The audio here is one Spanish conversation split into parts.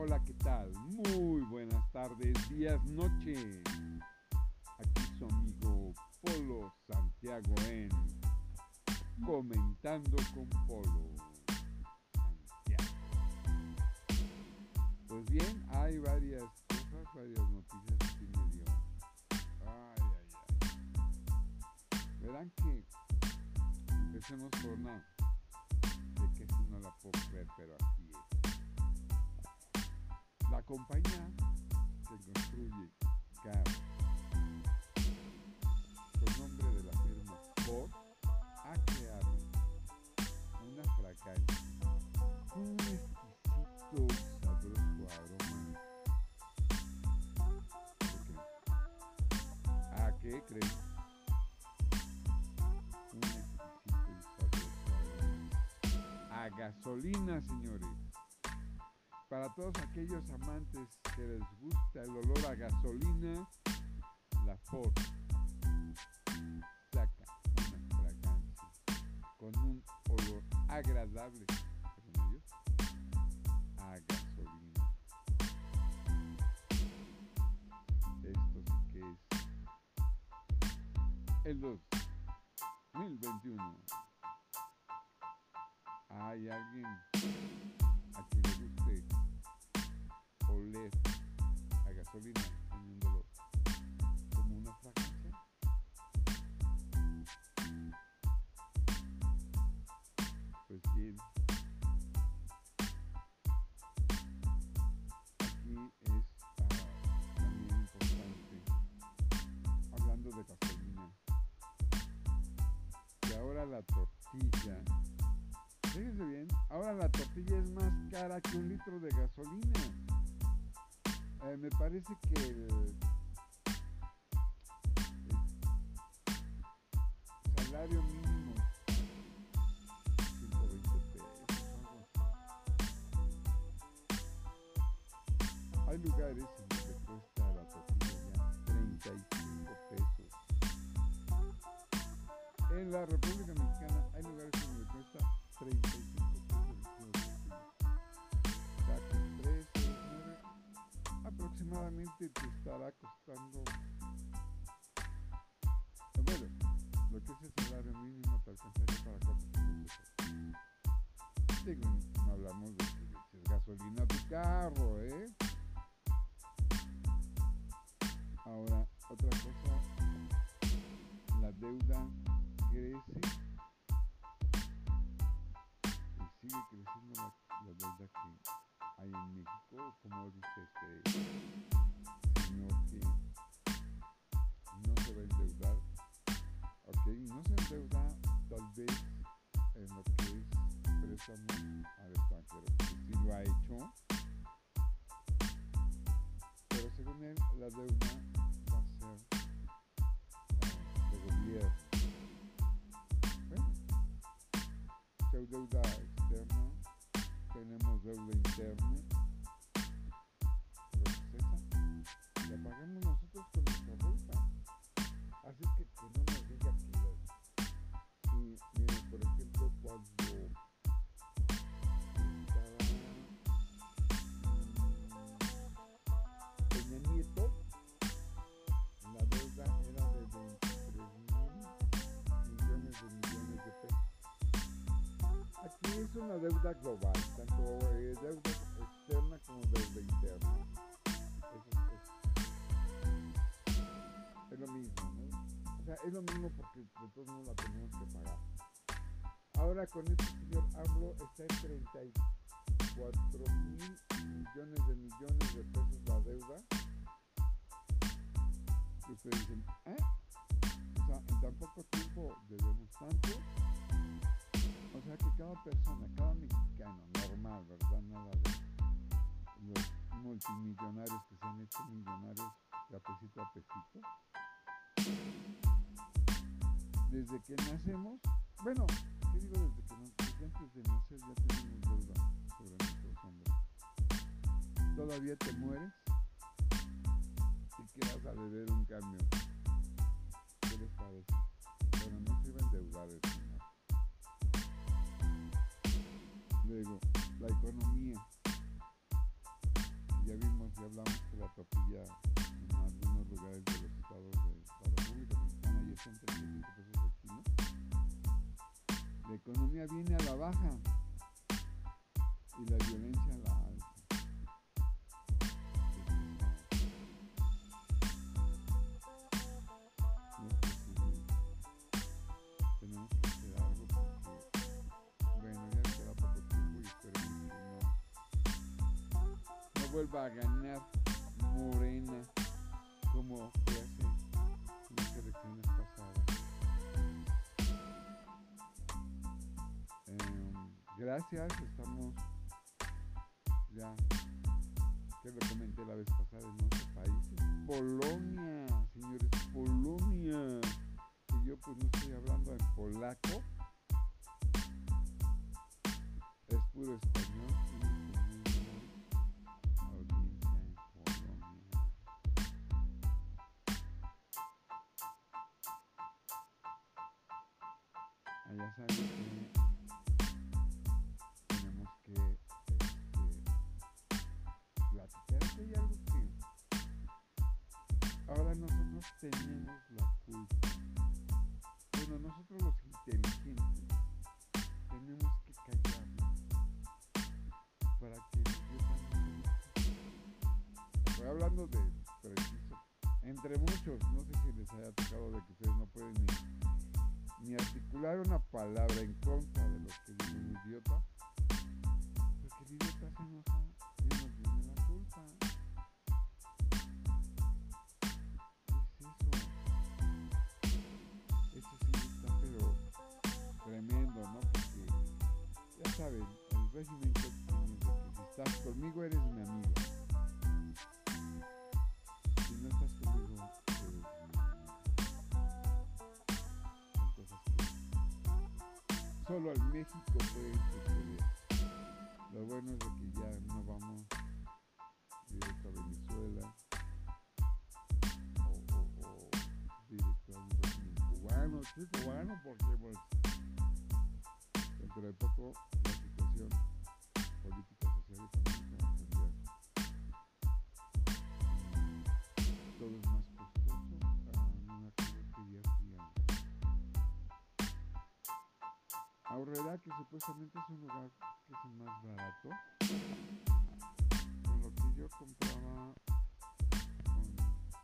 Hola, ¿qué tal? Muy buenas tardes, días, noches. Aquí su amigo Polo Santiago en Comentando con Polo Santiago. Pues bien, hay varias cosas, varias noticias aquí medio. Ay, ay, ay. Verán que empecemos por una de que si no la puedo creer, pero así es. La compañía que construye carros con nombre de la firma Ford ha creado una fragancia con un exquisito y sabroso aroma. ¿Qué creen? Un exquisito y sabroso aroma a gasolina, señores. Para todos aquellos amantes que les gusta el olor a gasolina, la Ford saca una fragancia con un olor agradable, según ellos, a gasolina. Esto sí que es el 2021. ¿Hay alguien a quien le guste oler a gasolina teniéndolo como una fragancia? Pues bien, aquí es también importante, hablando de gasolina, que ahora la tortilla, fíjense bien, ahora la tortilla es más cara que un litro de gasolina. Me parece que el salario mínimo es 120 pesos, algo así. Hay lugares en donde cuesta la tortilla ya 35 pesos. En la República Mexicana hay lugares en donde cuesta 35 pesos el kilo de tortilla. O sea, con 3, 6, 9, aproximadamente te estará costando, bueno, lo que es el salario mínimo te alcanzaría para 400 pesos. Digo, no hablamos de que le eches gasolina a tu carro, ¿eh? Ahora, otra cosa, la deuda crece y sigue creciendo la deuda que hay en México, como dice este señor que no se va a endeudar. Ok, no se endeuda tal vez en lo que es préstamo al extranjero, que sí lo ha hecho, pero según él la deuda va a ser de gobierno. Bueno, si hay deuda externa, tenemos deuda interna, pero pues esa la pagamos nosotros con nuestra bolsa. Así que no nos diga que y miren, por ejemplo, cuando estaba Peña Nieto, la deuda era de 23,000 millones de pesos. Aquí es una deuda global, tanto deuda externa como deuda interna. Es lo mismo, ¿no? O sea, es lo mismo porque de todos modos la tenemos que pagar. Ahora con este señor AMLO está en 34,000 millones de pesos la deuda. Y ustedes dicen, o sea, en tan poco tiempo debemos tanto. O sea que cada persona, cada mexicano normal, ¿verdad? Nada de los multimillonarios que se han hecho millonarios de a pesito a pesito. Desde que nacemos, bueno, ¿qué digo desde que nacemos? Desde antes de nacer ya tenemos deuda sobre nuestros hombros. Todavía te mueres y que vas a deber un cambio. ¿Qué les parece? Bueno, no se iba a endeudar el señor. Luego, la economía. ya vimos y hablamos que la tortilla en algunos lugares de los estados de la República Mexicana ya están 35 pesos el kilo. La economía viene a la baja y la violencia a la alza. Tenemos que hacer algo porque, bueno, ya queda poco tiempo y esperemos que no vuelva a ganar Morena como que hace en las elecciones pasadas. Gracias, estamos ya, que lo comenté la vez pasada, en 11 países. Polonia, señores, Polonia. Y yo pues no estoy hablando en polaco, es puro español y tenemos audiencia en Polonia. Allá saben que tenemos que platicar, que hay algo que ahora nosotros tenemos la culpa. Bueno, nosotros los inteligentes tenemos que callarnos para que el idiota no se enoje. Estoy hablando de preciso, entre muchos, no sé si les haya tocado de que ustedes no pueden ni articular una palabra en contra de lo que dice un idiota, porque el idiota se enoja y nos viene la culpa. Eso sí está pero tremendo, ¿no? Porque ya saben, el régimen que tiene de que si estás conmigo eres mi amigo, si no estás conmigo eres mi enemigo. Son cosas que solo en México pueden suceder. Lo bueno es de que ya no vamos directo a Venezuela o directo a un régimen cubano, sí, cubano, porque pues dentro de poco la situación política, social y económica va a cambiar. Todo es más costoso. No me acuerdo qué día fui a Aurrera, que supuestamente es un lugar que es el más barato, con lo que yo compraba con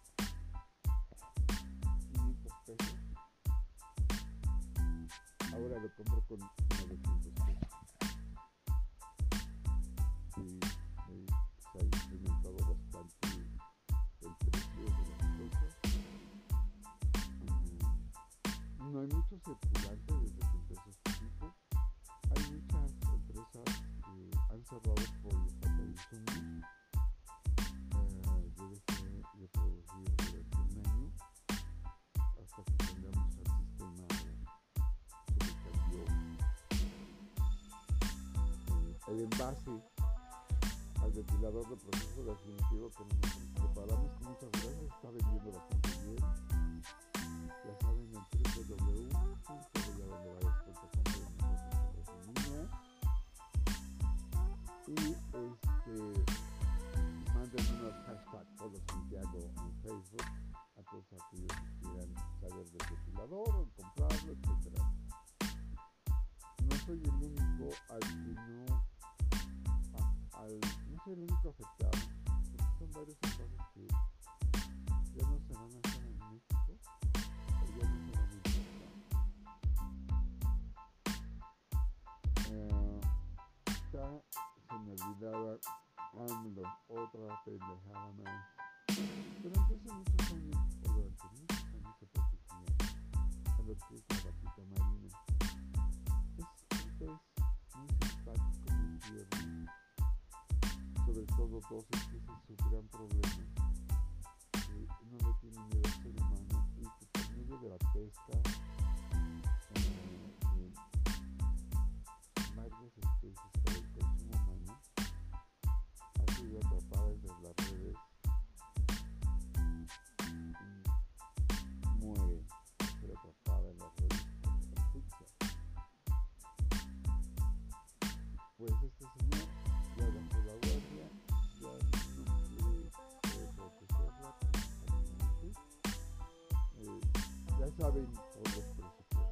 500 pesos, ahora lo compro con 900 pesos. Y se ha incrementado bastante el precio de las cosas. No hay mucho circulante desde que empezó este tipo. Hay muchas empresas que han cerrado por la falta de insumos. Yo dejé de producir durante un año hasta que tengamos el sistema que me cambió. El envase al ventilador de proceso definitivo que nosotros preparamos, con muchas gracias, está vendiendo bastante bien. Ya saben, en www.dondevayaspodcast.com y manden unos hashtag Polo Santiago en Facebook a todos aquellos que quieran saber del ventilador o comprarlo, etc. No soy el único no soy el único afectado, porque son varios envases que ya no se van a hacer en México o ya no se van a importar. Se me olvidaba otra pendejada más. Durante hace muchos años, o durante muchos años se protegía a lo que es la vaquita marina. Es un pez muy simpático, muy tierno. Sobre todo dos especies, su gran problema, no le tiene miedo al ser humano y que por medio de la pesca varias especies para el consumo humano ha sido atrapada entre las redes y muere, ser atrapada en las redes por asfixia. Pues este señor ya bajó la guardia, ya no saben todos los presupuestos.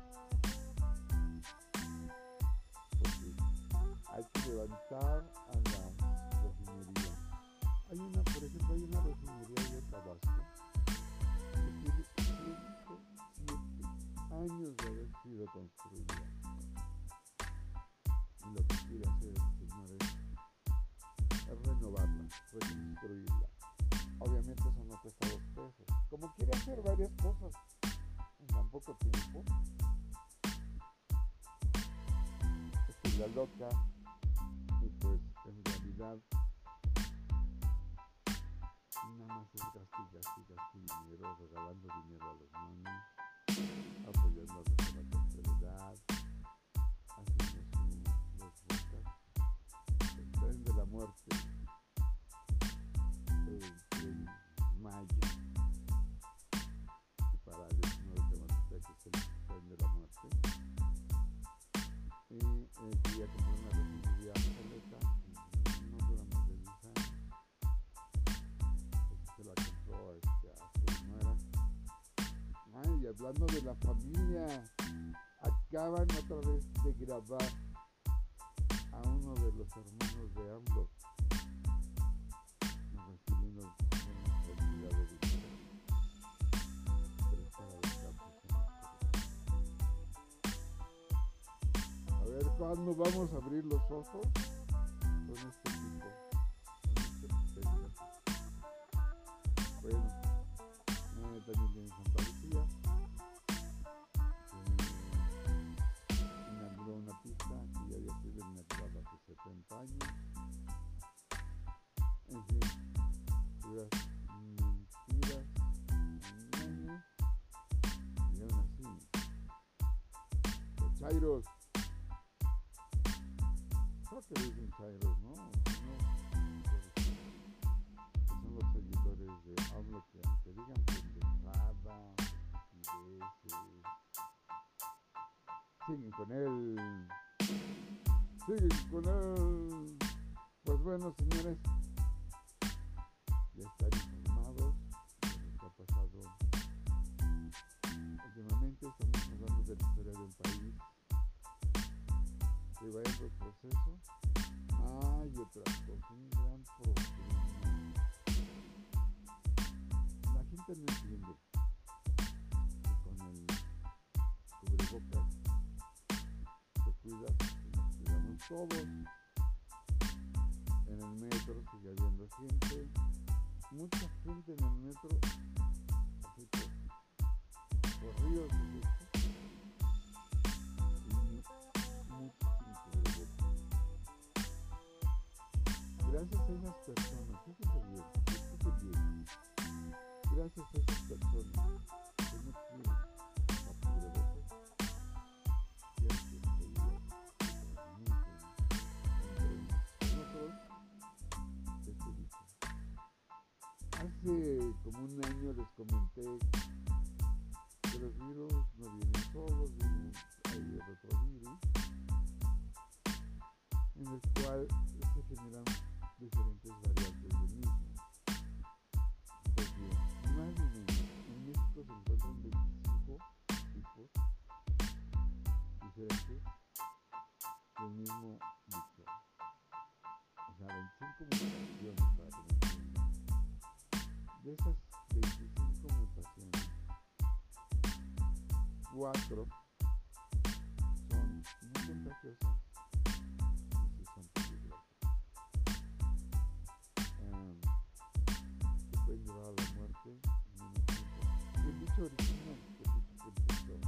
Porque hay que levantar a las refinerías. Hay una, por ejemplo, hay una refinería de Tabasco que tiene 107 años de haber sido construida. Y lo que quiere hacer el señor es renovarla, reconstruirla. Obviamente eso no cuesta 2 pesos. Como quiere hacer varias cosas en tan poco tiempo, es la loca y pues en realidad nada más es gasto dinero, regalando dinero a los niños, apoyando a los de la tercera edad, haciendo los botas, el tren de la muerte, el tren Maya, que para el 19 de Tematepec es el tren de la muerte, y quería comprar una refinería obsoleta, no dura más de 10 años, se la compró a su nuera. Ay, y hablando de la familia, acaban otra vez de grabar a uno de los hermanos de AMLO recibiendo una cantidad de dinero, pero es para a ver cuándo vamos a abrir los ojos con este tipo, con este pendejo. Bueno, también tiene Santa Lucía, inauguró una pista que ya había sido inaugurada hace 70 años. En fin, puras mentiras, engaños, y aún así, los chairos, creo que dicen chairos, ¿no? Son los seguidores de AMLO que aunque digan pendejadas, estupideces, siguen con él. Pues bueno, señores, ya están informados de lo que ha pasado últimamente. Estamos hablando de la historia del país que va en retroceso. Y otra cosa, un gran problema. La gente no entiende que con el cubrebocas te cuidas y nos cuidamos todos. En el metro sigue habiendo gente, mucha gente en el metro, así por ríos de gente, y muchos sin cubrebocas. Gracias a esas personas, fíjense bien, gracias a esas personas que no tienen la cubrebocas, ciertos seguidores que transmiten entre nosotros este virus. Hace como un año les comenté que los virus no vienen solos, vienen ahí el otro virus, en el cual se generan diferentes variantes del mismo. Pues bien, no adivinen, en México se encuentran 25 tipos diferentes del mismo bicho. O sea, 25 mutaciones para que me entiendan. De esas 25 mutaciones, 4 son muy contagiosas y sí son peligrosas. Te pueden llevar a la muerte en menos tiempo. El bicho original, el bicho que empezó.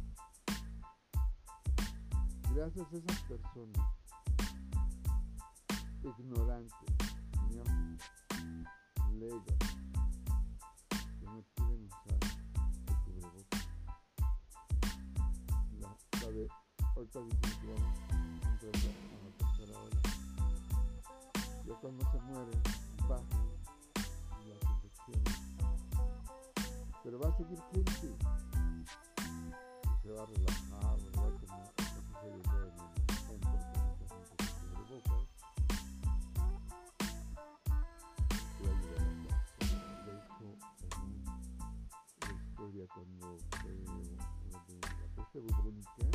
Gracias a esas personas ignorantes, neófitas, legas, que no quieren usar el cubrebocas. Ahorita dicen que vamos entrando a la tercera ola. Ya cuando se mueren, bajan las infecciones. Pero va a seguir gente que se va a relajar, ¿verdad? Como está sucediendo en el centro con mucha gente con cubrebocas. Que va a llegar a la. De hecho, en la historia Italia cuando fue lo de la peste bubónica,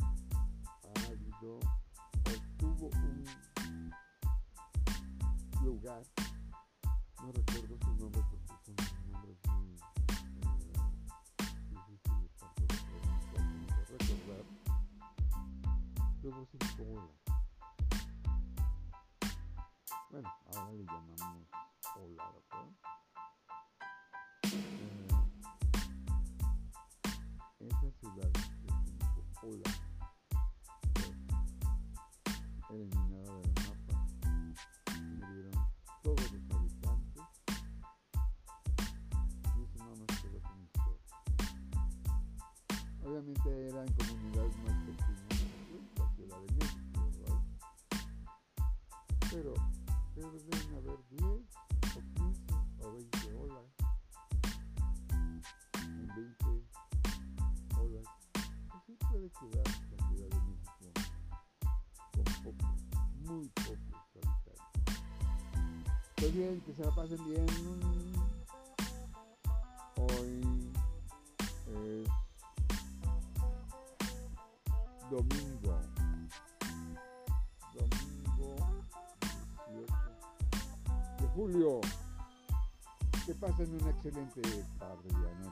obtuvo un lugar, no recuerdo su nombre porque son nombres muy difíciles tanto de pronunciar como de recordar. Luego sin cola. Bueno, ahora le llamamos Ola, ¿verdad? Esa ciudad que significó Ola fue eliminada del mapa, murieron todos los habitantes y eso nada más quedó como historia. Obviamente eran comunidades más pequeñas que la Ciudad de México, ¿verdad? Pero deben haber 10 o 15 o 20 olas. En 20 olas, pues sí puede quedar la Ciudad de México con pocos, muy pocos habitantes. Pues bien, que se la pasen bien. Hoy es domingo 18 de julio. Que pasen una excelente tarde y